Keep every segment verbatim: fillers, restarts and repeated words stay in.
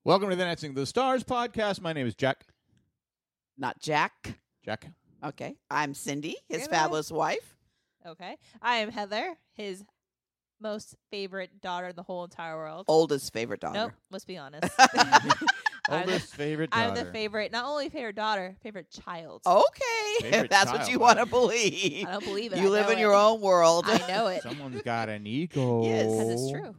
Welcome to the Dancing with the Stars podcast. My name is Jack. Not Jack. Jack. Okay. I'm Cindy, his Good fabulous wife. Okay. I am Heather, his most favorite daughter in the whole entire world. Oldest favorite daughter. Nope, let's be honest. I'm the, Oldest favorite daughter. I'm the favorite, not only favorite daughter, favorite child. Okay. Favorite If that's child, what you huh? want to believe. I don't believe it. You I live know in it. your own world. I know it. Someone's got an ego. Yes. Because it's true.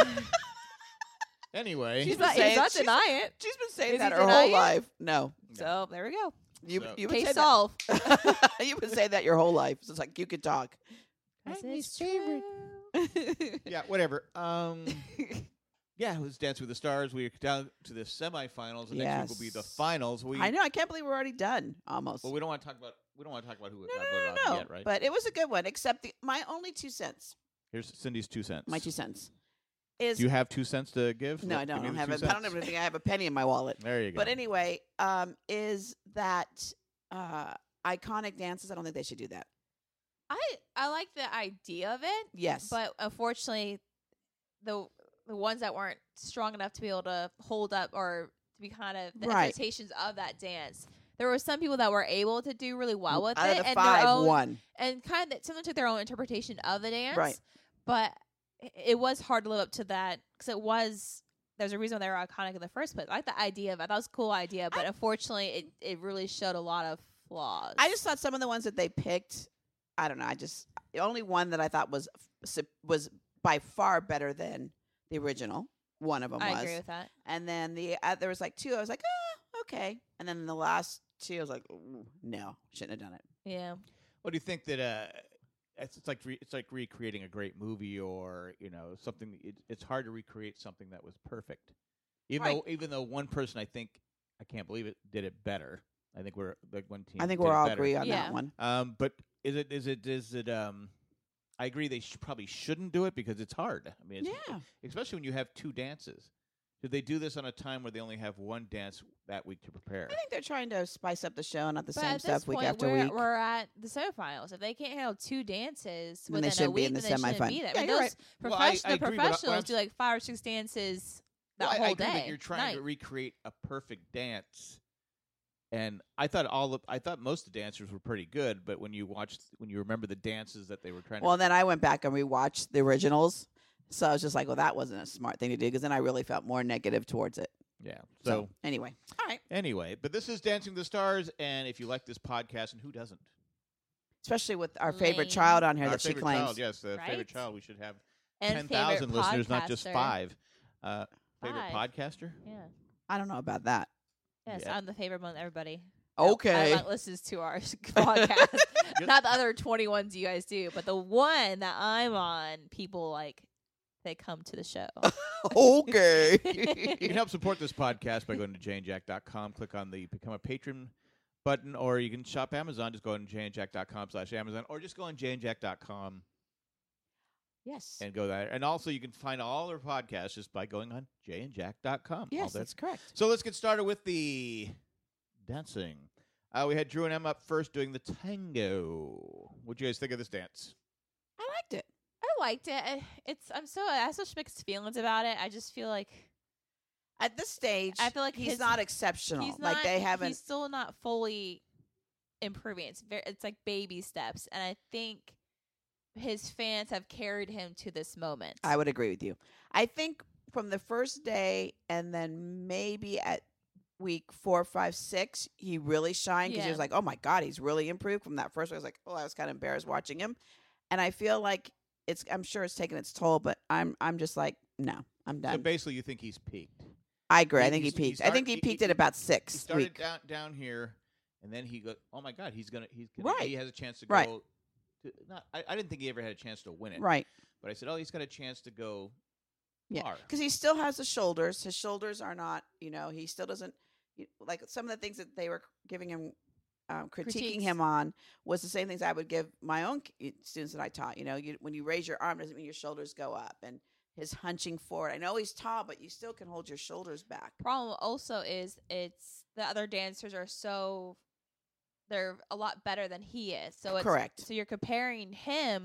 Anyway. He's been not, saying- he's not she's- denying it. She's been saying Is that he her whole denying it? life. No. So there we go. You, So- you've been Case saying solved. that. You've been saying that your whole life. So it's like you could talk. This I'm is his favorite. true. Yeah, whatever. Um, yeah, it was Dance with the Stars. We're down to the semifinals. The next week will be the Yes. finals. We, I know. I can't believe we're already done. Almost. Well, we don't want to talk about. We don't want to talk about who no, got no, voted no, on no. yet, right? But it was a good one. Except the, my only two cents. Here's Cindy's two cents. My two cents is Do you have two cents to give? no. I Give don't, me I don't the have. two A, I don't cents. even think I have a penny in my wallet. There you go. But anyway, um, is that uh, iconic dances? I don't think they should do that. I I like the idea of it, Yes, but unfortunately, the the ones that weren't strong enough to be able to hold up or to be kind of the Right. expectations of that dance. There were some people that were able to do really well with out it, of the and five, their own, one. and kind of someone took their own interpretation of the dance. Right. But i- it was hard to live up to that because it was. There's a reason they were iconic in the first place. I like the idea of it. That was a cool idea, but I- unfortunately, it it really showed a lot of flaws. I just thought some of the ones that they picked, I don't know. I just the only one that I thought was was by far better than the original. One of them I was, agree with that. and then the uh, there was like two. I was like, oh, okay. And then the last two, I was like, ooh, no, shouldn't have done it. Yeah. What do you think that uh, it's, it's like re- it's like recreating a great movie, or you know something. It, it's hard to recreate something that was perfect, even Right. though even though one person I think I can't believe it did it better. I think we're like one team. I think did we're it all better. agree on Yeah. that one. Um, but is it is it is it um. I agree. They sh- probably shouldn't do it because it's hard. I mean, it's, Yeah. especially when you have two dances. Should they do this on a time where they only have one dance that week to prepare? I think they're trying to spice up the show, not the But same at stuff this week point, after we're, week. we're at the semifinals. If they can't handle two dances Then they within a shouldn't be week, in the then they shouldn't semifinal. be there. Yeah, I mean, you're those Well, I- profession- I the agree, but I- professionals I'm do like five or six dances that Well, I- whole I agree, day. but you're trying night. to recreate a perfect dance, and I thought all of I thought most of the dancers were pretty good. But when you watched, when you remember the dances that they were trying Well, to, then I went back and rewatched the originals. So I was just like, well, that wasn't a smart thing to do because then I really felt more negative towards it. yeah. So, So, anyway, all right. anyway, but this is Dancing with the Stars, and if you like this podcast, and who doesn't, Especially with our favorite Lame. child on here our that she favorite claims. child, yes, the favorite Right? child, we should have And ten favorite thousand listeners, not just podcaster. five. Uh, favorite Five. podcaster. Yeah. I don't know about that. Yes, Yeah. I'm the favorite among everybody. Okay. That listens to our podcast. Not the other twenty ones you guys do, but the one that I'm on, people like they come to the show. Okay. You can help support this podcast by going to jane jack dot com, click on the Become a Patron button, or you can shop Amazon. Just go on jane jack dot com slash Amazon, or just go on jane jack dot com Yes. and go there. And also, you can find all our podcasts just by going on jane jack dot com. All Yes, there. that's correct. So let's get started with the dancing. Uh, we had Drew and Emma up first doing the tango. What'd you guys think of this dance? I liked it. I liked it. I- It's I'm so I have such mixed feelings about it. I just feel like At this stage, I feel like he's his- not exceptional. he's not. like they haven't. He's still not fully improving. It's very. It's like baby steps, and I think his fans have carried him to this moment. I would agree with you. I think from the first day and then maybe at week four, five, six, he really shined because he Yeah. was like, oh my God, he's really improved from that first one. I was like, oh, I was kind of embarrassed watching him. And I feel like it's, I'm sure it's taken its toll, but I'm, I'm just like, no, I'm So done. basically, you think he's peaked. I agree. I he- think he he's- he peaked. I started- think he he- peaked he- at about He six started week. down down here, and then he goes, "Oh my God, he's gonna he's gonna, Right. he has a chance to Right. go." To, not, I, I didn't think he ever had a chance to win it, Right. But I said, "Oh, he's got a chance to go Yeah. far." Because he still has the shoulders. His shoulders are not, you know, he still doesn't, you- like some of the things that they were giving him, um, critiquing Critiques. him on was the same things I would give my own ki- students that I taught. You know, you, when you raise your arm, doesn't mean your shoulders go up. And his hunching forward. I know he's tall, but you still can hold your shoulders back. Problem also is it's the other dancers are so they're a lot better than he is. So it's Correct. So you're comparing him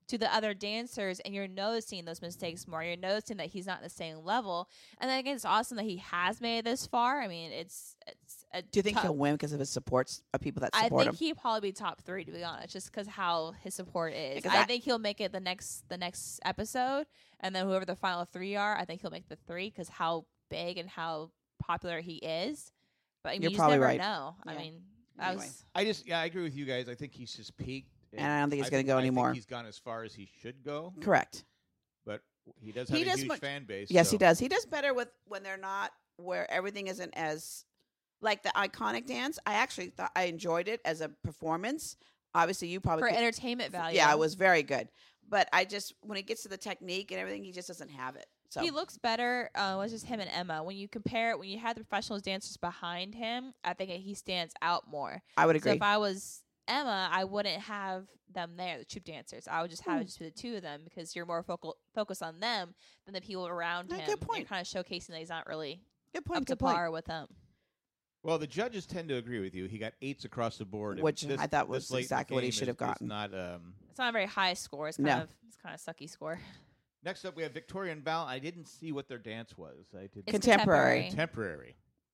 to the other dancers, and you're noticing those mistakes more. You're noticing that he's not in the same level. And then again, it's awesome that he has made it this far. I mean, it's it's. A Do you think tough, he'll win because of his supports of people that I support think him? he'd probably be top three, to be honest, just because how his support is. Because I, I- think he'll make it the next the next episode, and then whoever the final three are, I think he'll make the three because how big and how popular he is. But I mean, You're you just probably never right. know. I Yeah. mean, that Anyway. was I just yeah, I agree with you guys. I think he's just peaked, And I don't think he's gonna think- go I think anymore. He's gone as far as he should go, Correct. but he does He have a does huge much- fan base. Yes, so- he does. He does better with when they're not where everything isn't as like the iconic dance. I actually thought I enjoyed it as a performance. Obviously, you probably for could- entertainment value. yeah, it was very good. But I just when it gets to the technique and everything, he just doesn't have it. So He looks better. Uh, it was just him and Emma. When you compare it, when you had the professional dancers behind him, I think he stands out more. I would So agree. if I was Emma, I wouldn't have them there, the troop dancers. I would just have Hmm. it just be the two of them because you're more focal focused on them than the people around Yeah, him. good point. You're kind of showcasing that he's not really good point. up to Good point. par with them. Well, the judges tend to agree with you. He got eights across the board, and Which this- I thought this was late in the exactly what he game should is- have gotten. is Not um, It's not a very high score. It's kind No. of it's kind of sucky score. next up, we have Victoria and Val. I didn't see what their dance was. I did It's Contemporary. contemporary.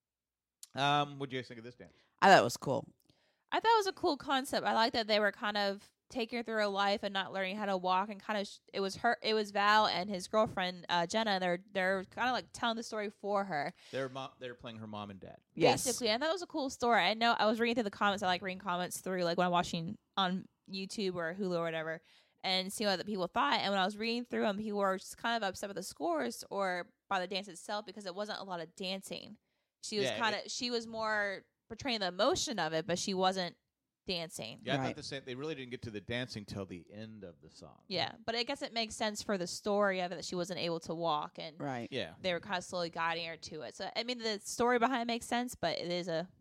Um, what do you guys think of this dance? I thought it was cool. I thought it was a cool concept. I like that they were kind of taking her through her life and not learning how to walk, and kind of sh- it was her, it was Val and his girlfriend uh, Jenna. And they're they're kind of like telling the story for her. They're mom, they're playing her mom and dad. Yes. Basically, I thought it was a cool story. I know I was reading through the comments. I like reading comments through, like when I'm watching on YouTube or Hulu or whatever, and seeing what the people thought. And when I was reading through them, people were just kind of upset with the scores or by the dance itself because it wasn't a lot of dancing. She was Yeah, kind of she was more portraying the emotion of it, but she wasn't dancing. Yeah, I Right. thought the same. They really didn't get to the dancing till the end of the song. Yeah, but I guess it makes sense for the story of it that she wasn't able to walk, and Right. Yeah. they were kind of slowly guiding her to it. So I mean, the story behind it makes sense, but it is a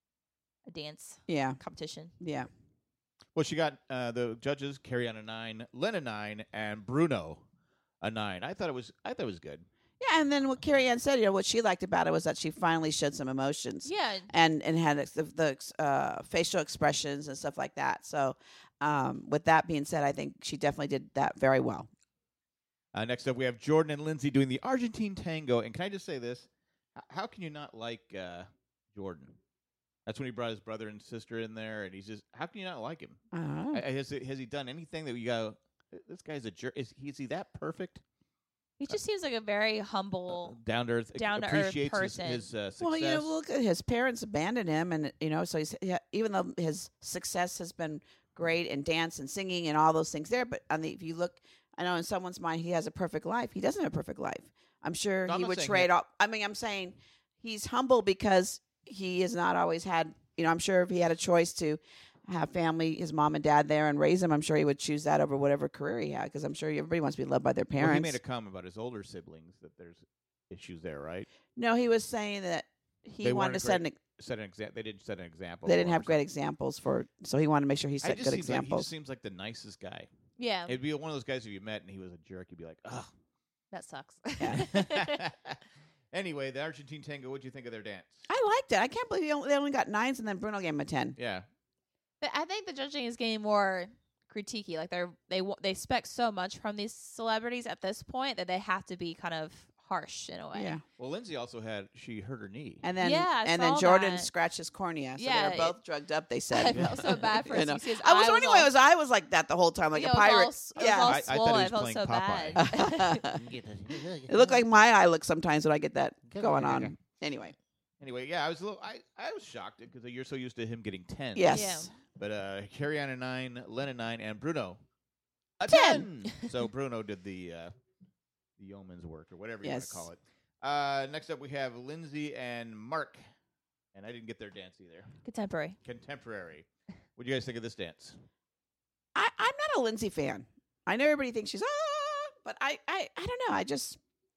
a dance Yeah. competition. Yeah. Well, she got uh, the judges Carrie on a nine, Len a nine, and Bruno a nine. I thought it was. I thought it was good. Yeah, and then what Carrie Ann said, you know, what she liked about it was that she finally showed some emotions. Yeah, and and had ex- the, the uh, facial expressions and stuff like that. So, um, with that being said, I think she definitely did that very well. Uh, next up, we have Jordan and Lindsay doing the Argentine tango. And can I just say this? H- How can you not like uh, Jordan? That's when he brought his brother and sister in there, and he's just. How can you not like him? I don't know. I- I- Has he, has he done anything that you go? This guy's a jerk. Is he, is he that perfect? he just seems like a very humble. Down to earth, down-to-earth appreciates his, person. his uh, success. Well, you know, look at his parents abandoned him, and you know, so he's yeah, even though his success has been great in dance and singing and all those things there, but on the if you look, I know in someone's mind he has a perfect life. He doesn't have a perfect life. I'm sure No, I'm he not would saying trade he- all. I mean, I'm saying he's humble because he has not always had. You know, I'm sure if he had a choice to have family, his mom and dad there, and raise him, I'm sure he would choose that over whatever career he had. Because I'm sure everybody wants to be loved by their Well, parents. he made a comment about his older siblings that there's issues there, right? no, he was saying that he They wanted weren't to set great- an. Set an example. They didn't set an example. They for didn't him have or great something. examples for, so he wanted to make sure he I set just good seems like, he examples. just seems like the nicest guy. Yeah, It'd be one of those guys if you met and he was a jerk, you'd be like, ugh. that sucks. Yeah. Anyway, the Argentine tango. What'd you think of their dance? I liked it. I can't believe they only, they only got nines, and then Bruno gave him a ten. Yeah, But I think the judging is getting more critiquey. Like they're they wa- they expect so much from these celebrities at this point that they have to be kind of harsh in a way. Yeah, Well, Lindsay also had she hurt her knee. and then Yeah, I and then saw Jordan that. scratched his cornea, so Yeah, they were both drugged up. They I said. felt so bad for You him. know. You see his I was eye wondering all- why was I was like that the whole time, like yeah, a it was all pirate. s- it was Yeah, all I- I thought he swollen. was I felt playing so Popeye. bad. it looked like my eye looks sometimes when I get that going on. Anyway, Anyway, yeah, I was a little. I, I was shocked because you're so used to him getting ten. yes, But uh, Carrie on a nine, Len a nine, and Bruno a ten. ten. So Bruno did the uh, the yeoman's work or whatever you want Yes. to call it. Uh, next up, we have Lindsay and Mark, and I didn't get their dance either. Contemporary. Contemporary. What do you guys think of this dance? I, I'm not a Lindsay fan. I know everybody thinks she's ah, but I, I, I don't know. I just,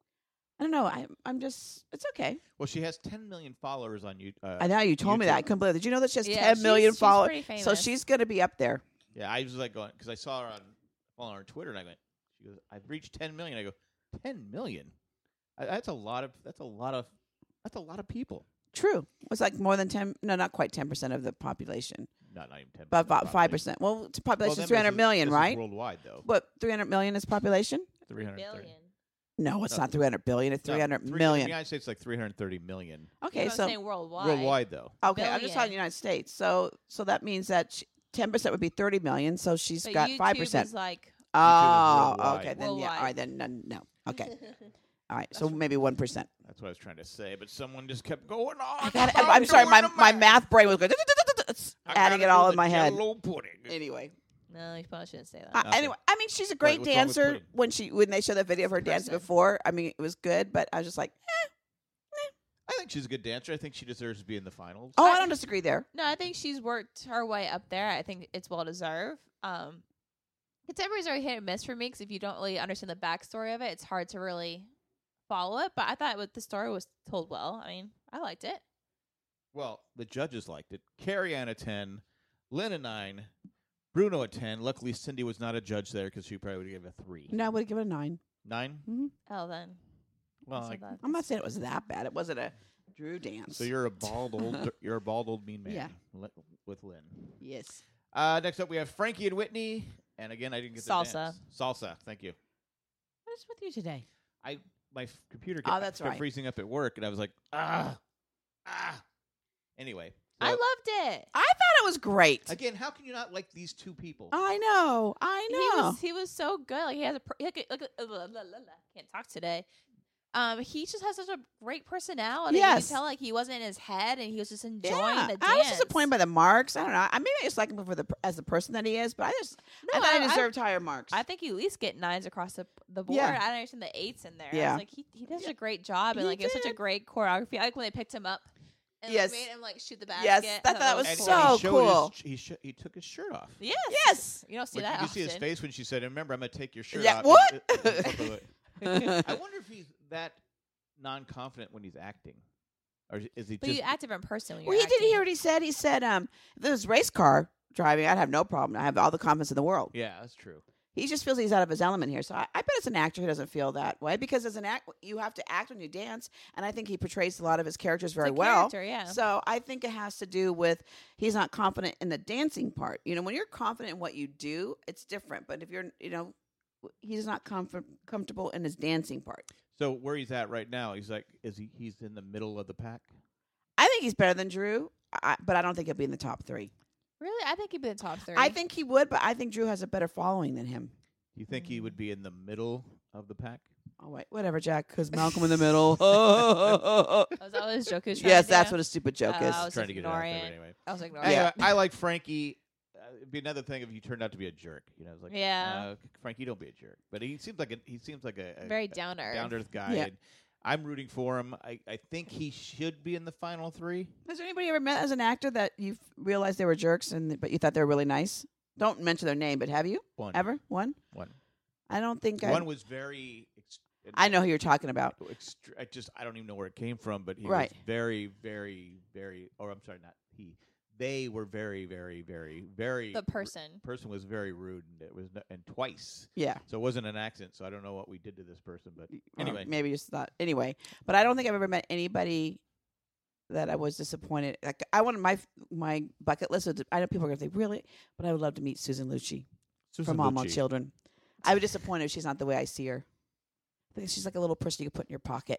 I don't know. I, I'm just. It's okay. Well, she has ten million followers on you. Uh, I know you told me that. I YouTube. couldn't believe it. Did you know that she has Yeah, ten she's- million she's followers? pretty famous. So she's going to be up there. Yeah, I was like going because I saw her on following her on Twitter, and I went, "She goes, I've reached ten million." I go, ten million? I, that's a lot of. That's a lot of. That's a lot of people. True. It's like more than ten. No, not quite ten percent of the population. Not not even ten. About about five percent. Well, it's population is three hundred million, right? Worldwide, though. But three hundred million is population? Three hundred thirty. Billion. No, it's No. not three hundred billion. It's three hundred In the million. United States, like three hundred thirty million. Okay, I'm so saying worldwide. Worldwide, though. okay, I'm just talking billion. United States. So so that means that ten percent would be thirty million. So she's But got YouTube five percent. is like Oh, worldwide. okay. Then yeah. Worldwide. All right. Then no. no. Okay. All right. So maybe one percent. That's what I was trying to say, but someone just kept going on. I got. about I'm sorry. doing My the my math. math brain was going. I Adding gotta it all do in the my head. Jell-O pudding. Anyway. no, you probably shouldn't say that. Uh, Okay. Anyway, I mean, she's a great what's wrong with dancer. pudding? When she when they showed that video of her dancing Person. before, I mean, it was good. But I was just like, eh. I think she's a good dancer. I think she deserves to be in the finals. Oh, I I- don't disagree there. No, I think she's worked her way up there. I think it's well deserved. Um, Contemporaries are hit or miss for me because if you don't really understand the backstory of it, it's hard to really follow it. But I thought what the story was told well. I mean, I liked it. Well, the judges liked it. Carrie Ann a ten, Lynn a nine, Bruno a ten. Luckily, Cindy was not a judge there because she probably would have given it a three. No, I would have given it a nine. Nine? hmm Oh, then. Well, So I- that- I'm not saying it was that bad. It wasn't a Drew dance. so you're a bald old, you're a bald old mean man. Yeah. Li- with Lynn. yes. Uh, next up, we have Frankie and Whitney, and again, I didn't get the Salsa. dance. Salsa. Thank you. What is with you today? I my f- computer Oh, kept, that's kept right. freezing up at work, and I was like, ah, ah. Anyway, I so, loved it. I thought it was great. again, how can you not like these two people? I know. I He know. was he was so good. Like he has a per- look at, look at, uh, blah, blah, blah, blah. Can't talk today. Um, he just has such a great personality. You Yes. can tell like he wasn't in his head and he was just enjoying yeah. the dance. I was disappointed by the marks. I don't know. I maybe I just like him for the as the person that he is, but I just No, I thought I- he I- deserved higher marks. I think you at least get nines across the the board. Yeah. I don't understand the eights in there. I Yeah. was like he he does a great job and He like it was such a did. great choreography. I like when they picked him up and like, Yes. made him like shoot the basket. Yes, I thought that was and, so and he showed cool. His, he, sh- he took his shirt off. Yes. Yes. You don't see But that you see his often. face when she said, "Remember, I'm going to take your shirt Yeah, off." what? I wonder if he's that non-confident when he's acting, or is he But just? you act different person when Well, you're he did acting. hear what he said. He said, um, if there was race car driving, I'd have no problem. I have all the confidence in the world. yeah, that's true. He just feels he's out of his element here. So I, I bet it's an actor who doesn't feel that way because as an act, you have to act when you dance, and I think he portrays a lot of his characters very It's a well. character, yeah. So I think it has to do with he's not confident in the dancing part. You know, when you're confident in what you do, it's different. But if you're, you know, he's not comfort, comfortable in his dancing part. So where he's at right now, he's like, is he? He's in the middle of the pack. I think he's better than Drew, I, but I don't think he'll be in the top three. Really, I think he'd be the top three. I think he would, but I think Drew has a better following than him. Do you think he would be in the middle of the pack? Oh wait, whatever, Jack. Because Malcolm in the middle. Oh, is that what his joke is? yes, that's what a stupid joke Oh, is. I was Trying to get it out ignoring there it. anyway. I was ignoring. Anyway, it. Yeah. I like Frankie. Uh, it'd be another thing if he turned out to be a jerk. You know, it's like, Yeah. uh, Frankie, don't be a jerk. But he seems like a, he seems like a, a Very down to earth. down to earth guy. Yeah. And I'm rooting for him. I, I think he should be in the final three. Has anybody ever met as an actor that you've realized they were jerks and but you thought they were really nice? Don't mention their name, but have you One ever one? One. I don't think I. One was very. Ex- I know who you're talking about. Extr- I just I don't even know where it came from, but he Right. was very, very, very. Or I'm sorry, not he. They were very, very, very, very. The person. person was very rude, and it was no, and twice. Yeah. So it wasn't an accident. So I don't know what we did to this person, but Or anyway. maybe just thought anyway. But I don't think I've ever met anybody that I was disappointed. Like I wanted my my bucket list. Was, I know people are gonna say really, but I would love to meet Susan Lucci Susan from Mom on Lucci. Children. I would be disappointed if she's not the way I see her. I think she's like a little person you could put in your pocket.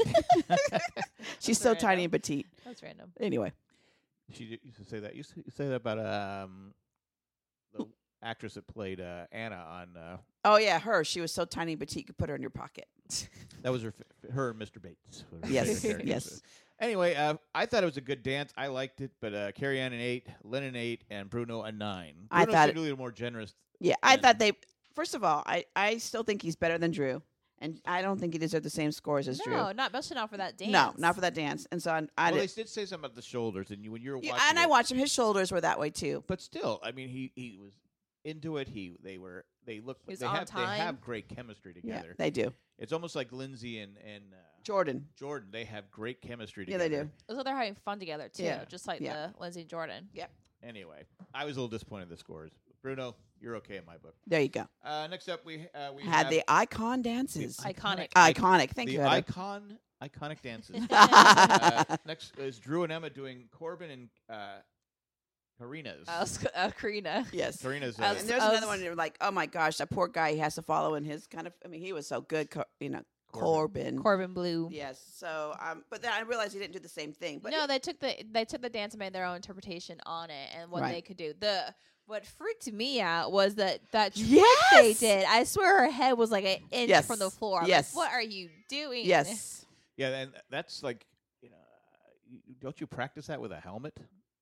She's so That's tiny random. and petite. That's random. Anyway, She did- used to say that. You used to say that about um the actress that played uh, Anna on. Uh, oh yeah, her. She was so tiny and petite you could put her in your pocket. that was her. f- Her and Mister Bates. were her Yes, favorite characters. yes. Anyway, uh, I thought it was a good dance. I liked it, but uh, Carrie Ann an eight, Lynn an eight, and Bruno a nine. I Bruno's thought usually more generous. Yeah, I Yeah. thought they. First of all, I I still think he's better than Drew, and I don't think he deserved the same scores as No, Drew. not especially not for that dance. No, not for that dance. And so I, I Well, they did. did say something about the shoulders, and you when you were Yeah, watching, and I it- watched him. His shoulders were that way too. But still, I mean, he he was into it. He they were they look He was they on have they time. have great chemistry Yeah, together. they do. It's almost like Lindsay and and uh, Jordan. Jordan. They have great chemistry Yeah, together. they do. It was like they're having fun together too, Yeah. just like Yeah. the Lindsay and Jordan. Anyway, I was a little disappointed in the scores. Bruno, you're okay in my book. There you go. Uh, next up, we uh, we Had have the icon dances. Iconic. Iconic. Thank the you, Heather. icon iconic dances. uh, next is Drew and Emma doing Corbin and uh, Karina's. I was, uh, Karina. Yes. Karina's. I Uh, was- And there's I another was- one. You're like, oh my gosh, that poor guy. He has to follow in his kind of. I mean, he was so good. Co- you know, Corbin. Corbin. Corbin Blue. Yes. So, um, but then I realized he didn't do the same thing. But no, they took the they took the dance and made their own interpretation on it and what Right. they could do. The what freaked me out was that that trick Yes! they did. I swear her head was like an inch Yes. from the floor. I'm like, Yes. what are you doing? yes, yeah, and that's like, you know, uh, you- don't you practice that with a helmet?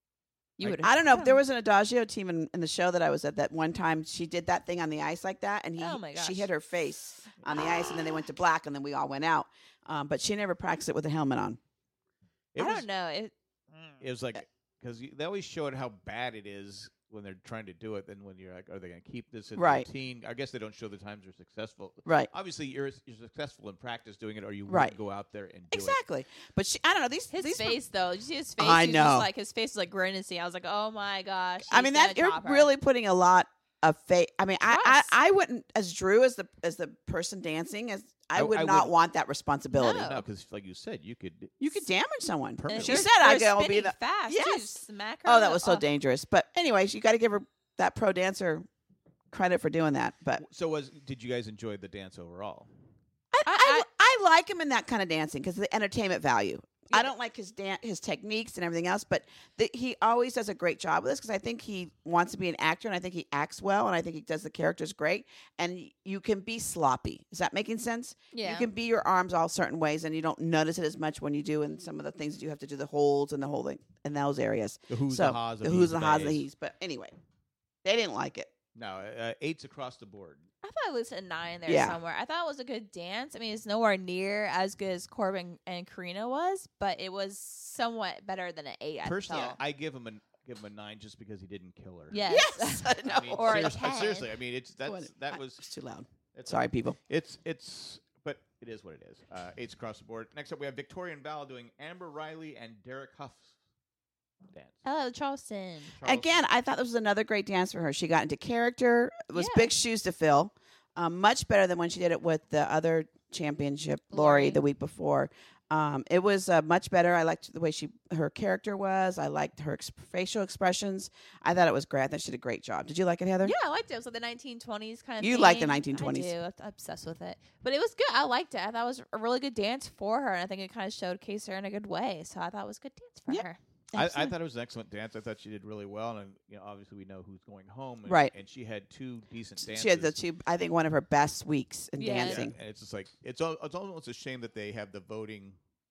You I- would. I don't know. There was an Adagio team in, in the show that I was at that one time. She did that thing on the ice like that, and he Oh my gosh. she hit her face on the ice, and then they went to black, and then we all went out. Um, but she never practiced it with a helmet on. It I was, don't know. It, It was like because they always show it how bad it is when they're trying to do it. Then when you're like, are they going to keep this in Right. routine? I guess they don't show the times they're successful. Right. Obviously, you're you're successful in practice doing it, or you Right. wouldn't go out there and do Exactly. But she, I don't know these. his these were- face though. Did you see his face? I He was know. Just like his face was like grimacing. I was like, oh my gosh. I he's mean gonna that you're drop her. really putting a lot of faith. I mean, I, I Trust. I wouldn't as Drew as the as the person dancing as I I- would I not would- want that responsibility. No. No, because like you said, you could. You could damage someone. And Permanently. She they're- said I they're could be spinning the. fast. too. Yes. Smack her. Oh, on that the- was so oh. dangerous. But anyways, you got to give her that pro dancer credit for doing that. But So was did you guys enjoy the dance overall? I I, I- I, like him in that kind of dancing because of the entertainment value. I Yeah. don't like his dan- his techniques and everything else, but the, he always does a great job with this because I think he wants to be an actor and I think he acts well and I think he does the characters great. And y- you can be sloppy. Is that making sense? Yeah. You can be your arms all certain ways and you don't notice it as much when you do in some of the things that you have to do the holds and the whole thing in those areas. The who's so the ha's, the who's the ha's, the he's. he's. But anyway, they didn't like it. No, uh, eights across the board. I thought it was a nine there Yeah. somewhere. I thought it was a good dance. I mean, it's nowhere near as good as Corbin and Karina was, but it was somewhat better than an eight. I Personally, felt. I give him a give him a nine just because he didn't kill her. yes. Yes, I know. I mean, Or a serious- uh, ten. seriously, I mean, it's Oh, that's that was it's too loud. it's Sorry, people. It's it's but it is what it is. Uh, eights across the board. Next up, we have Victoria and Val doing Amber Riley and Derek Huff's dance. Hello, Charleston. Charles- Again, I thought this was another great dance for her. She got into character. It was Yeah. big shoes to fill. Um, much better than when she did it with the other championship, Lori, Lori. the week before. Um, it was uh, much better. I liked the way she her character was. I liked her ex- facial expressions. I thought it was great. I thought she did a great job. Did you like it, Heather? Yeah, I liked it. It was like the nineteen twenties kind of You thing. like the nineteen twenties. I do. I'm obsessed with it. But it was good. I liked it. I thought it was a really good dance for her, and I think it kind of showcased her in a good way. So I thought it was a good dance for Yeah. her. I, I Excellent. thought it was an excellent dance. I thought she did really well, and you know, obviously we know who's going home, and, Right. And she had two decent dances. She had the two. I think one of her best weeks in Yeah. Yeah, dancing. and it's just like it's al- it's almost a shame that they have the voting.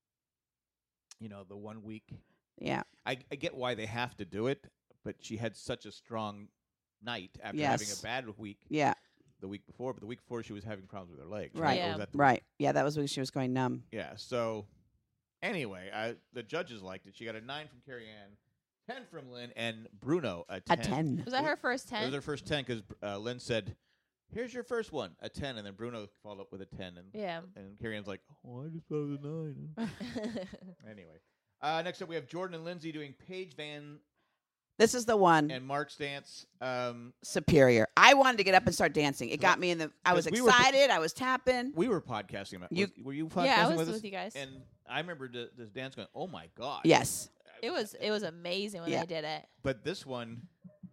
You know, the one week. Yeah. I, I get why they have to do it, but she had such a strong night after Yes. having a bad week Yeah. the week before. But the week before, she was having problems with her legs. Right. Or Yeah. was that the Right. Yeah. That was when she was going numb. Yeah. So anyway, I, the judges liked it. She got a nine from Carrie Ann, ten from Lynn, and Bruno a ten. A ten. Was that her first It was ten? her first ten because uh, Lynn said, "Here's your first one, a ten," and then Bruno followed up with a ten, and Yeah. and Carrie Ann's like, "Oh, I just thought it was a nine." Anyway, uh, next up we have Jordan and Lindsay doing Paige Van This is the one. and Mark's dance. Um, Superior. I wanted to get up and start dancing. It got me in the. I was Because we were- excited. I was tapping. we were podcasting. About, You- was- were you podcasting yeah, I was with with, us? you guys. And I remember the, this dance going, "Oh my god!" Yes. It was it was amazing when Yeah. they did it. But this one,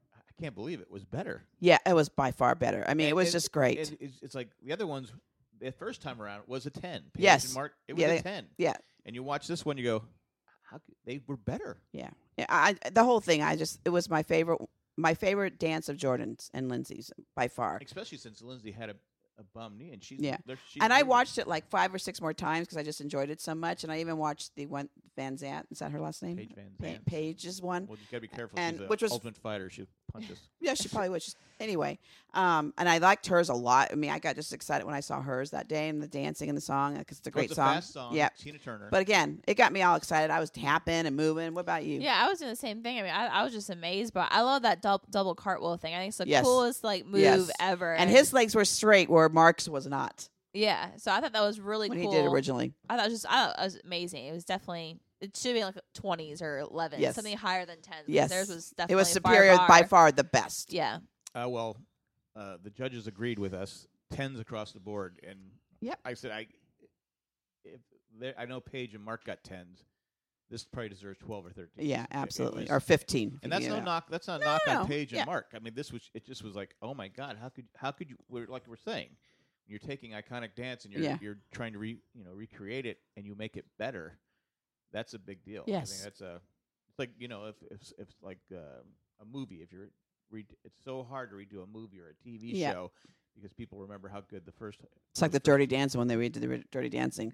I can't believe it was better. Yeah, it was by far better. I mean, it And was just great. It, it's, it's like the other ones. The first time around was a ten. Paige Yes. and Mark, it was Yeah, a they- ten. yeah. And you watch this one, you go, "How could, they were better." Yeah. Yeah, I, I- the whole thing. I just. It was my favorite. My favorite dance of Jordan's and Lindsay's by far. Especially since Lindsay had a, a bum knee, and she's Yeah. they're- she's And I moving. watched it like five or six more times because I just enjoyed it so much. And I even watched the one Van Zant. Is that her last name? Paige Van Pa- Zandt. Paige's one. Well, you gotta be careful. and she's a which was- ultimate fighter. She punches. Yeah, she probably would. Just, anyway, um, and I liked hers a lot. I mean, I got just excited when I saw hers that day and the dancing and the song because it's a Well, great it's a song. fast song. Yeah. Tina Turner. But again, it got me all excited. I was tapping and moving. What about you? Yeah, I was doing the same thing. I mean, I, I was just amazed, but I love that dub- double cartwheel thing. I think it's the Yes. coolest like move Yes. ever. And his legs were straight where Mark's was not yeah, so I thought that was really when cool. he did originally. I thought it was just I thought it was amazing. It was definitely it should be like twenties or elevens, Yes. something higher than tens. Yes. theirs was It definitely was by superior far. by far the best. Yeah, uh, well, uh, the judges agreed with us. Tens across the board, and Yep. I said I. If there, I know Paige and Mark got tens. This probably deserves twelve or thirteen. Yeah, It- it absolutely. was- or fifteen. And that's you no know. knock. That's not No, knock no, on no. Paige and Yeah. Mark. I mean, this was. It just was like, oh my God, how could how could you? We're like we're saying, you're taking iconic dance and you're Yeah. you're trying to re you know recreate it and you make it better. That's a big deal. I Yes. think that's a. It's like you know if if if like uh, a movie if you're re- it's so hard to redo a movie or a T V Yeah. show because people remember how good the first. It's like the Dirty Dancing when they redid the Ri- Dirty Dancing.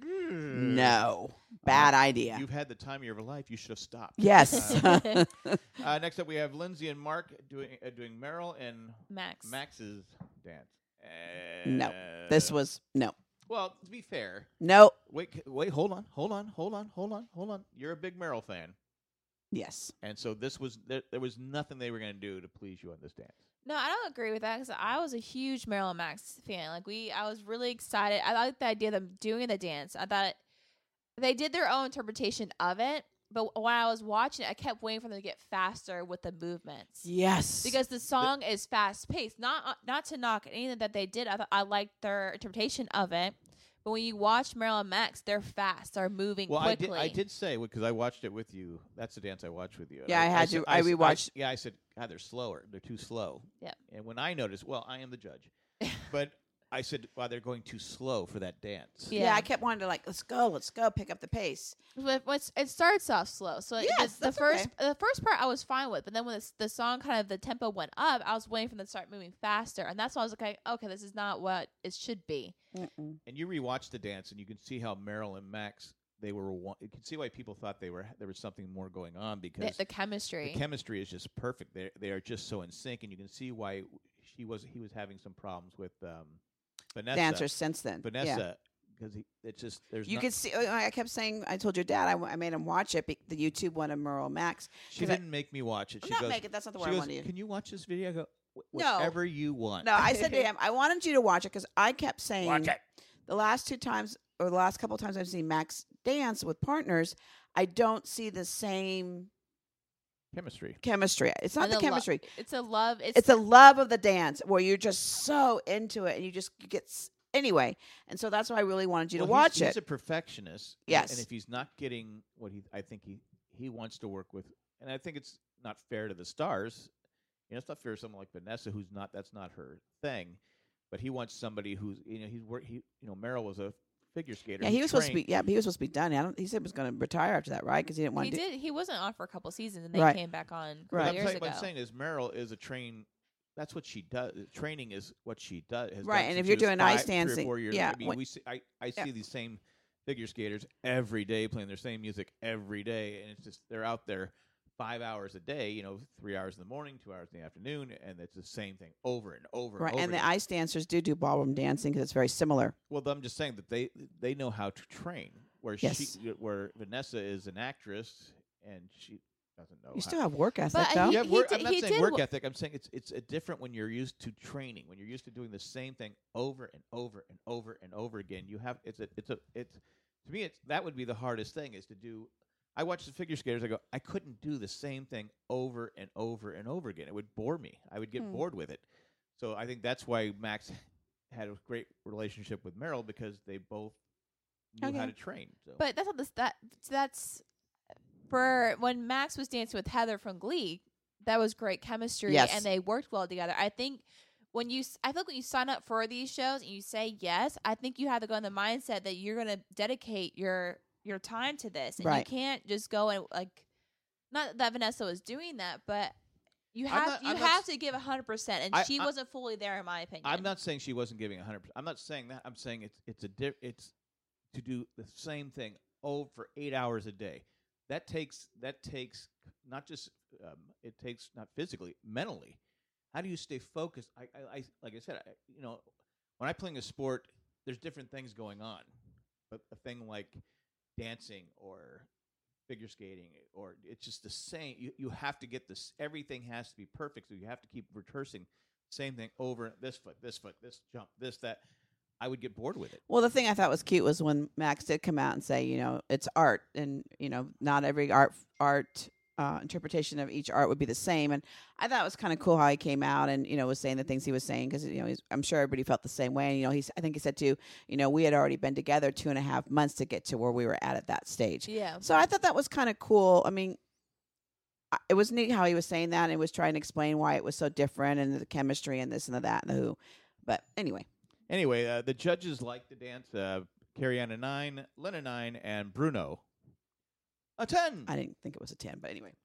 No, bad idea. You've had the time of your life. You should have stopped. Yes. Uh, uh, next up, we have Lindsay and Mark doing uh, doing Meryl and Max. Max's dance. No. Uh, This was no, well. To be fair, no. wait, c- wait, hold on, hold on, hold on, hold on, hold on. You're a big Meryl fan, Yes. and so this was there, there was nothing they were going to do to please you on this dance. No, I don't agree with that because I was a huge Marilyn Max fan. Like we, I was really excited. I liked the idea of them doing the dance. I thought they did their own interpretation of it. But when I was watching it, I kept waiting for them to get faster with the movements Yes. because the song is fast paced. Not uh, not to knock anything that they did. I thought I liked their interpretation of it. But when you watch Marilyn Max, they're fast. They're moving Well, quickly. I did. I did say because I watched it with you. That's the dance I watched with you. and Yeah, I had said- to- I s- rewatched- yeah, I said, God, they're slower. They're too slow. Yeah. And when I noticed, well, I am the judge, but I said, wow, they're going too slow for that dance. yeah. Yeah. I kept wanting to like, let's go, let's go, pick up the pace. But it's- it starts off slow, so it- Yes, the, the that's first okay. the first part I was fine with, but then when the, s- the song kind of the tempo went up, I was waiting for them to start moving faster, and that's why I was like, okay, okay, this is not what it should be. Mm-mm. And you rewatch the dance, and you can see how Meryl and Max they were. One, you can see why people thought they were there was something more going on The, because the chemistry. the chemistry is just perfect. They they are just so in sync, and you can see why she was he was having some problems with um, Vanessa. Dancers since then. Yeah. Vanessa, because he it's just there's You not, could see. uh, I kept saying. I told your dad. I, w- I made him watch it. be- The YouTube one of Merle Max. she 'cause I- didn't make me watch it. I'm She not goes, making. That's not the she word I goes, wanted. can you watch this video? I go, "Wh- No. whatever you want. No, I said to him, I wanted you to watch it because I kept saying Watch it. the last two times or the last couple of times I've seen Max dance with partners, I don't see the same Chemistry. chemistry. It's not And the the lo- chemistry. It's a love. It's, It's a love of the dance where you're just so into it and you just get s- anyway. And so that's why I really wanted you Well, to watch he's, it. He's a perfectionist. and- Yes. And if he's not getting what he, I think he he wants to work with, and I think it's not fair to the stars. You know, it's not fair to someone like Vanessa, who's not. That's not her thing. But he wants somebody who's, you know, he's work. He, you know, Meryl was a figure skater. yeah, he was supposed to be. Yeah, he was supposed to be done. I don't. He said he was going to retire after that, right? Because he didn't want he to. do did. He wasn't on for a couple seasons, and they Right. came back on But Right. I'm, years saying, ago. what I'm saying is Meryl is a train. That's what she does. Training is what she does. Has Right, done and since if she you're was doing ice five, three or dancing, four years yeah, I mean, when- we see, I, I Yeah. see these same figure skaters every day playing their same music every day, and it's just they're out there five hours a day. You know, three hours in the morning, two hours in the afternoon, and it's the same thing over and over. Right, and, over and the again. ice dancers do do ballroom dancing because it's very similar. Well, I'm just saying that they they know how to train. Where Yes. she, where Vanessa is an actress and she doesn't know. You how- still have work ethic, But though. he- yeah, work, did- I'm not he saying did work wo- ethic. I'm saying it's it's a different when you're used to training. When you're used to doing the same thing over and over and over and over again. You have it's a it's a it's to me it's that would be the hardest thing is to do. I watch the figure skaters. I go, I couldn't do the same thing over and over and over again. It would bore me. I would get Hmm. bored with it. So I think that's why Max had a great relationship with Meryl because they both knew how Okay. to train. So. But that's not this. That that's for when Max was dancing with Heather from Glee. That was great chemistry, Yes. and they worked well together. I think when you, s- I feel like when you sign up for these shows and you say yes, I think you have to go in the mindset that you're going to dedicate your your time to this, and you Right. can't just go and like. Not that Vanessa was doing that, but you I'm have not- you I'm not have s- to give a hundred percent, and I- she I- wasn't fully there, in my opinion. I'm not saying she wasn't giving one hundred percent. I'm not saying that. I'm saying it's it's a di- it's to do the same thing over for eight hours a day. That takes that takes not just um, it takes not physically, mentally. How do you stay focused? I, I, I like I said, I, you know, when I'm playing a sport, there's different things going on, but a thing like dancing or figure skating or it's just the same. You you have to get this. Everything has to be perfect, so you have to keep rehearsing same thing over this foot, this foot, this jump, this that. I would get bored with it. Well, the thing I thought was cute was when Max did come out and say, you know, it's art, and you know, not every art art uh, interpretation of each art would be the same. And I thought it was kind of cool how he came out and, you know, was saying the things he was saying because, you know, he's, I'm sure everybody felt the same way. And, you know, he's, I think he said, too, you know, we had already been together two and a half months to get to where we were at at that stage. Yeah. So I thought that was kind of cool. I mean, I- it was neat how he was saying that and was trying to explain why it was so different and the chemistry and this and the that and the who. But anyway. Anyway, uh, the judges liked the dance. Uh, Carrie Ann a nine, Len a nine, and Bruno a ten. I didn't think it was a ten, but anyway.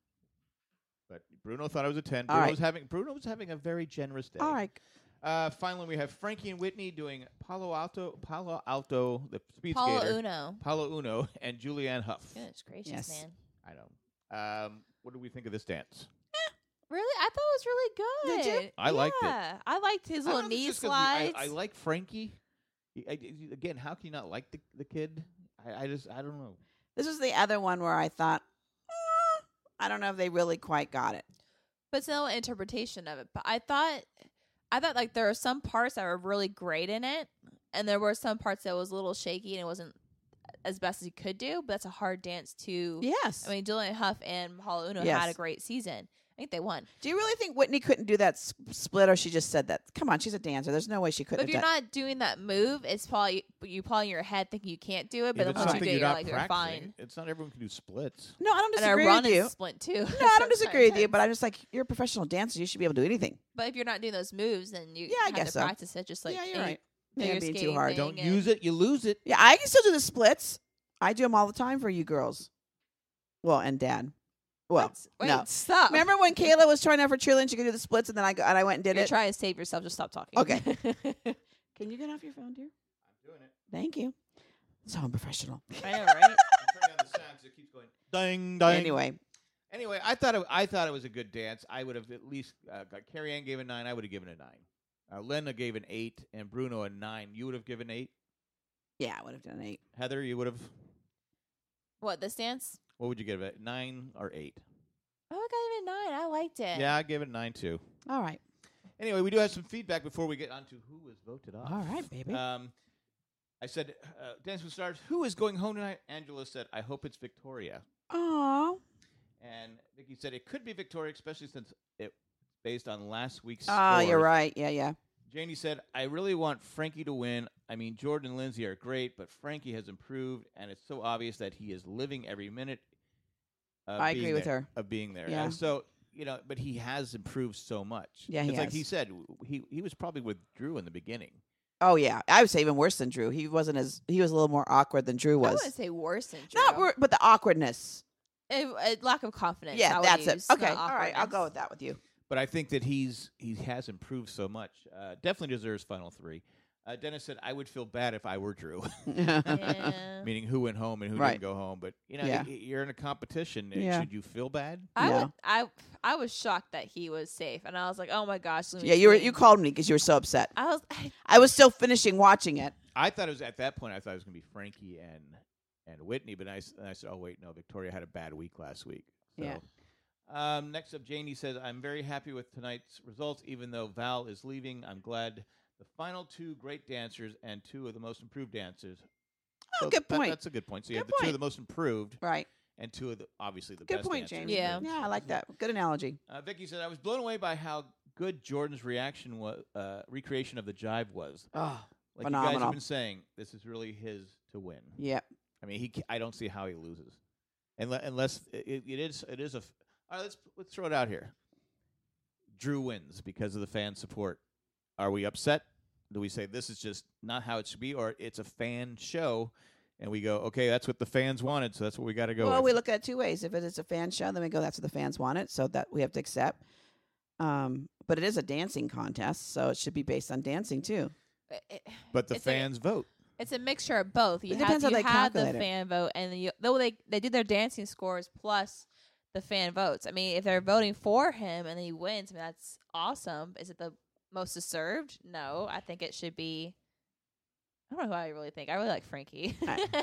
But Bruno thought it was a ten. All Bruno right. was having Bruno was having a very generous day. All right. Uh, finally, we have Frankie and Whitney doing Palo Alto, Palo Alto, the speed Paulo skater, Uno. Palo Uno, and Julianne Hough. Goodness gracious, Yes. man. I know. Um, what do we think of this dance? Really? I thought it was really good. Did you? I liked it. Yeah. I liked his I don't little know if it's knee just 'cause we- slides. I, I like Frankie. I, I- again, how can you not like the the kid? I, I just I don't know. This was the other one where I thought, "Eh, I don't know if they really quite got it. But it's no interpretation of it. But I thought, I thought like there were some parts that were really great in it, and there were some parts that was a little shaky and it wasn't as best as you could do. But that's a hard dance to. Yes. I mean, Julian Huff and Paulo Uno Yes. had a great season. I think they won. Do you really think Whitney couldn't do that s- split, or she just said that? Come on, she's a dancer. There's no way she But couldn't if you're have done. not doing that move, it's probably you probably in your head thinking you can't do it. But If then it's once you something do, it, you're you're not like you're practicing, fine. it's not everyone can do splits. No, I don't And a disagree run with you. is splint too. No, So I don't it's not disagree with you, intense. but I'm just like, you're a professional dancer. You should be able to do anything. But if you're not doing those moves, then you Yeah, I have guess to so. practice it. Just like yeah, you're any- right. do Yeah, your being too skating hard. thing Don't and- use it, you lose it. Yeah, I can still do the splits. I do them all the time for you girls. Well, and Dad. Well, What? Wait, no. stop. Remember when Kayla was trying out for cheerleading? She could do the splits, and then I go, and I went and did You're it. trying to save yourself. Just stop talking. Okay. Can you get off your phone, dear? I'm doing it. Thank you. So unprofessional. I know, right? I'm turning on the sound because it keeps going ding ding. Anyway, Anyway, I thought it, I thought it was a good dance. I would have at least uh, got Carrie Ann gave a nine. I would have given a nine. Uh, Lena gave an eight, and Bruno a nine. You would have given eight. yeah, I would have done an eight. Heather, you would have. What, this dance? What would you give it? Nine or eight? Oh, I got even nine. I liked it. Yeah, I gave it a nine too. All right. Anyway, we do have some feedback before we get on to who was voted off. All right, baby. Um, I said, uh, Dance with Stars, who is going home tonight? Angela said, I hope it's Victoria. Aw. And Vicky said, it could be Victoria, especially since it's based on last week's Oh, you're scores." right. Yeah, yeah. Janie said, I really want Frankie to win. I mean, Jordan and Lindsay are great, but Frankie has improved, and it's so obvious that he is living every minute of I being agree with there- her. of being there. Yeah. And so, you know, but he has improved so much. Yeah, he It's like he has. said, w- he, he was probably with Drew in the beginning. Oh, yeah. I would say even worse than Drew. He wasn't as, he was a little more awkward than Drew I was. wouldn't say worse than Drew. Not wor- but the awkwardness. A, a lack of confidence. I Yeah, would that's it. use, Okay. not All right. I'll awkwardness. go with that with you. But I think that he's he has improved so much. Uh, definitely deserves final three. Uh, Dennis said, I would feel bad if I were Drew. Yeah. Meaning who went home and who Right. didn't go home. But, you know, Yeah. y- you're in a competition. Yeah. Should you feel bad? I Yeah. would. I I was shocked that he was safe, and I was like, "Oh my gosh!" Looney Yeah, you were, Tunes. you called me because you were so upset. I was. I, I was still finishing watching it. I thought it was at that point. I thought it was going to be Frankie and and Whitney, but I, s- and I said, "Oh wait, no, Victoria had a bad week last week." So, Yeah. Um, next up, Janie says, "I'm very happy with tonight's results, even though Val is leaving. I'm glad the final two great dancers and two of the most improved dancers." Oh, So good that- point. that's a good point. So you Good have the two of point. the most improved Right. and two of the obviously the Good best point, dancers. Jamie. Yeah. Yeah, I like that. Good analogy. Uh, Vicky said, "I was blown away by how good Jordan's reaction was, uh, recreation of the jive was. Oh, Like you guys Phenomenal. have been saying, this is really his to win. yep. I mean, he. ca- I don't see how he loses, unless, unless it, it is. It is a. f- All right, let's let's throw it out here. Drew wins because of the fan support. Are we upset? Do we say this is just not how it should be, or it's a fan show, and we go, okay, that's what the fans wanted, so that's what we got to go Well, with. we look at it two ways. If it is a fan show, then we go, that's what the fans wanted. So that we have to accept. Um, but it is a dancing contest, so it should be based on dancing too. it- it- but the it's a- fans vote. it's a mixture of both. You It have depends how you they have the calculate it. fan vote, and you, though they they did their dancing scores plus the fan votes. I mean, if they're voting for him and he wins, I mean that's awesome. Is it the most deserved? No, I think it should be. I don't know who I really think. I really like Frankie.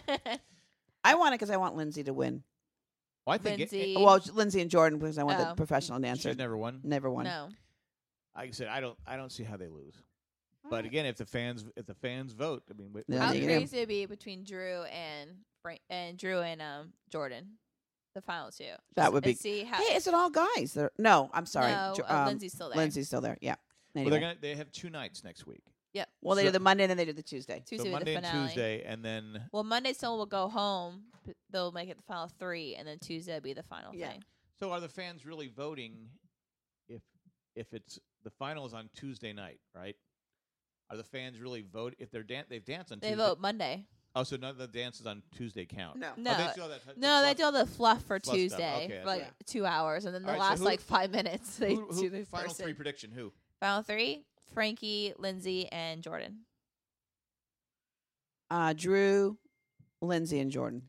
I want it because I want Lindsay to win. Well, I think it, Lindsay. it, Well, Lindsay and Jordan because I want Oh. the professional dancer. she's never won. Never won. no. Like I said, I don't. I don't see how they lose. But again, if the fans if the fans vote, I mean, wh- Yeah, How you do. crazy it'd be between Drew and Frank and Drew and um Jordan, the final two. That Just- would be- and see how. Hey, is it all guys? They're, no, I'm sorry. No, Jo- uh, um, Lindsay's still there. Lindsay's still there. Yeah. Well, Anyway. they're gonna they have two nights next week. Yep. well, they so- do the Monday, and then they do the Tuesday. Tuesday so with Monday the and finale. Tuesday, and then Well, Monday someone will go home. but They'll make it the final three, and then Tuesday will be the final Yeah. thing. so are the fans really voting if if it's the final is on Tuesday night, right? Are the fans really vote if they're dan- they've danced on They Tuesday? vote Monday. Oh, so none of the dances on Tuesday count. No. No, Oh, they still have that, the no, they fluff- do all the fluff for fluff stuff. Tuesday Okay, for that's like right. two hours, and then the All right, so last who- like five minutes they Who, who, do the final person. three prediction? Who? Final three: Frankie, Lindsay, and Jordan. Uh, Drew, Lindsay, and Jordan.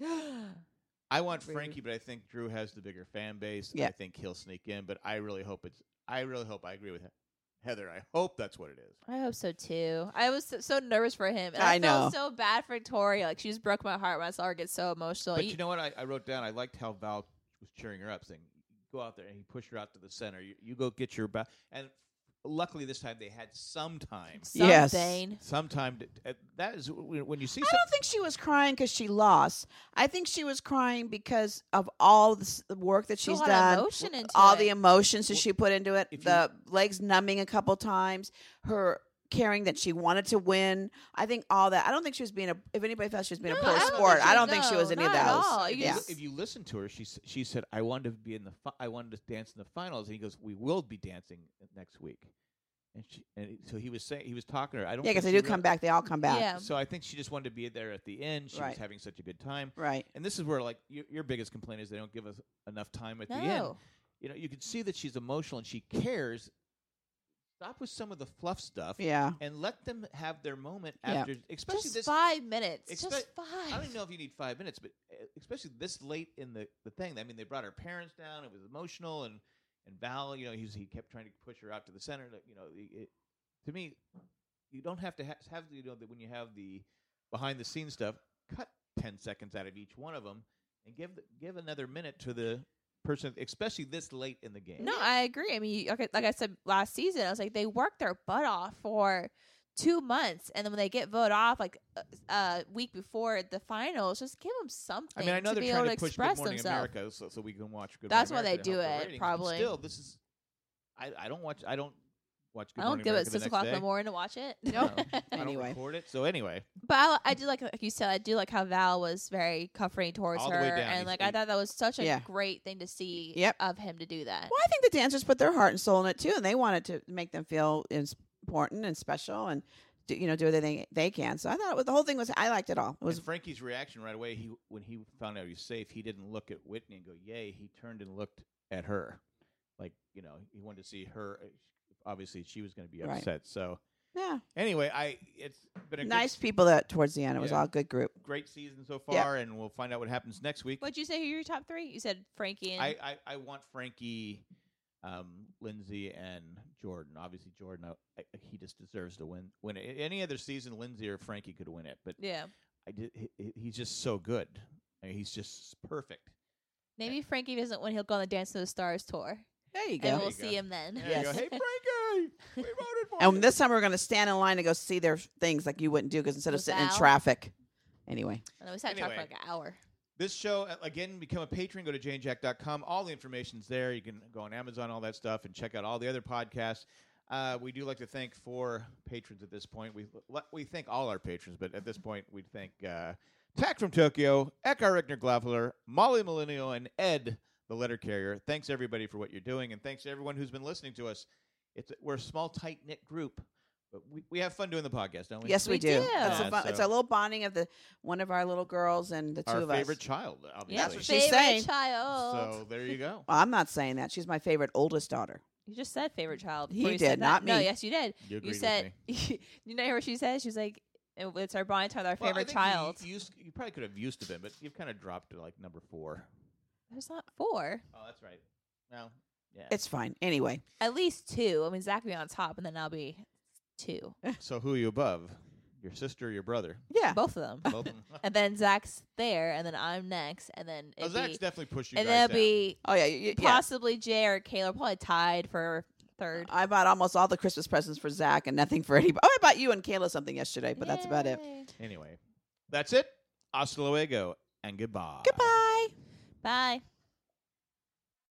I want Rude. Frankie, but I think Drew has the bigger fan base. Yeah. I think he'll sneak in, but I really hope it's. I really hope I agree with he- Heather. I hope that's what it is. I hope so too. I was so, so nervous for him. And I I, felt know. so bad for Victoria. Like she just broke my heart when I saw her get so emotional. But You- you know what? I, I wrote down. I liked how Val was cheering her up, saying, "Go out there," and he pushed her out to the center. You, you go get your back. And luckily, this time they had some time. Yes. something. Some time. To, uh, that is when when you see. I some- don't think she was crying because she lost. I think she was crying because of all the s- the work that Put a she's lot of done, emotion into all it. the emotions that Well, she put into it, if the legs numbing a couple times, her caring that she wanted to win. I think all that. I don't think she was being a. If anybody felt she was being No, a poor I don't sport, think I she- don't think she was no, any of not at those. all. If You you, Yeah. just- if you listen to her, she s- she said, "I wanted to be in the. Fi- I wanted to dance in the finals." And he goes, "We will be dancing next week." And she and so he was saying he was talking to her. I don't. Yeah, because they think do she come reali- back. They all come back. Yeah. So I think she just wanted to be there at the end. She Right. was having such a good time. Right. And this is where like your, your biggest complaint is they don't give us enough time at the end. No. You know, you can see that she's emotional and she cares. Stop with some of the fluff stuff Yeah. and let them have their moment Yeah. after, especially Just this. five minutes. expe- just five. I don't even know if you need five minutes, but uh, especially this late in the, the thing. I mean, they brought her parents down. It was emotional, and and Val, you know, he was, he kept trying to push her out to the center. Like, you know, it, it, to me, you don't have to ha- have you know that when you have the behind the scenes stuff, cut ten seconds out of each one of them and give the, give another minute to the person, especially this late in the game. No, I agree. I mean, you, like, I- like I said last season, I was like, they worked their butt off for two months, and then when they get voted off, like a uh, uh, week before the finals, just give them something. I mean, I know to they're be trying able to to push Good express Morning themselves. America so, so we can watch Good That's Morning why they America to do help the it, ratings, but probably. Still, this is. I, I don't watch. I don't watch. Good I don't Morning give it America the six next o'clock in day. the morning to watch it. No, I don't Anyway. record it. So anyway, But I, I do like, like you said, I do like how Val was very comforting towards All the her, way down. and He's- like he- I thought that was such a Yeah. great thing to see Yep. of him to do that. Well, I think the dancers put their heart and soul in it too, and they wanted to make them feel is- important and special, and do, you know, do everything they can. So I thought it was, the whole thing was. I liked it all. It was and Frankie's reaction right away. He when he found out he was safe, he didn't look at Whitney and go, "Yay!" He turned and looked at her, like you know, he wanted to see her. Obviously, she was going to be Right. upset. So yeah, anyway, I it's been a nice good, people that towards the end. It was Yeah. all a good group. great season so Yeah. far, and we'll find out what happens next week. What'd you say? Who your top three? You said Frankie and I, I, I want Frankie, um, Lindsay, and Jordan. Obviously, Jordan, I, I, he just deserves to win. Win it. Any other season, Lindsay or Frankie could win it, but yeah. I did. He, he- he's just so good. I mean, he's just perfect. Maybe Frankie doesn't win. He'll go on the Dance to the Stars tour, There you and go. we'll you see go. him then. There Yes. you go. Hey, Frankie, we voted for And you. this time we're going to stand in line to go see their things like you wouldn't do because instead of With sitting in Val? traffic. Anyway, And then we sat and talked for Anyway. like an hour. This show, uh, again, become a patron. Go to jane jack dot com. All the information's there. You can go on Amazon, all that stuff, and check out all the other podcasts. Uh, we do like to thank four patrons at this point. We we thank all our patrons, but at this point, we thank uh, Tack from Tokyo, Eckhart Rickner Glafler, Molly Millennial, and Ed, the letter carrier. Thanks, everybody, for what you're doing, and thanks to everyone who's been listening to us. It's We're a small, tight-knit group, but we, we have fun doing the podcast, don't we? yes, we, We do. do. It's, a Yeah, fun, it's so- a little bonding of the one of our little girls and the two Our of favorite us. child, obviously. Yeah, That's what she's favorite saying. child. So there you go. Well, I'm not saying that. She's my favorite oldest daughter. You just said favorite child. He before you did, said that. not No, me. yes, you did. You agreed You with said. me. You know what she said? She was like, "It- "It's our bonding time with our Well, I favorite think you- child." You, used, you probably could have used to been, but you've kind of dropped to like number four. There's not four. Oh, that's right. Well, yeah. It's fine. Anyway, At least two. I mean, Zach will be on top, and then I'll be two. So who are you above? Your sister or your brother? yeah. Both of them. Both of them? And then Zach's there, and then I'm next, and then Oh, it'd Zach's be, definitely pushed you and guys then it'll down. be Oh yeah, y- y- yeah. possibly Jay or Kayla, probably tied for third. I bought almost all the Christmas presents for Zach and nothing for anybody. Oh, I bought you and Kayla something yesterday, but that's about it. Yay. Anyway, that's it. Hasta luego and goodbye. Goodbye. Bye.